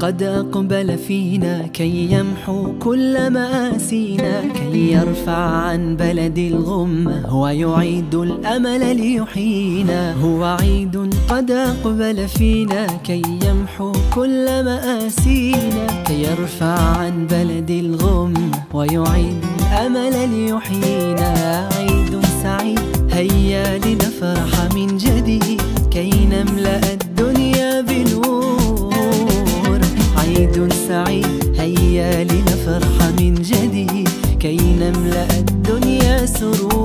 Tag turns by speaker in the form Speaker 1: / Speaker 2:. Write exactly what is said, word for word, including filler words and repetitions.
Speaker 1: قد أقبل فينا كي يمحو كل مآسينا، كي يرفع عن بلد الغمة ويعيد الأمل ليحيينا. هو عيد قد أقبل فينا كي يمحو كل مآسينا، كي يرفع عن بلد الغمة ويعيد الأمل ليحيينا. عيد سعيد هيا لنفرح من جديد، كي نملأ الدنيا بنور. عيد سعيد هيا لنفرح من جديد، كي نملأ الدنيا سرور.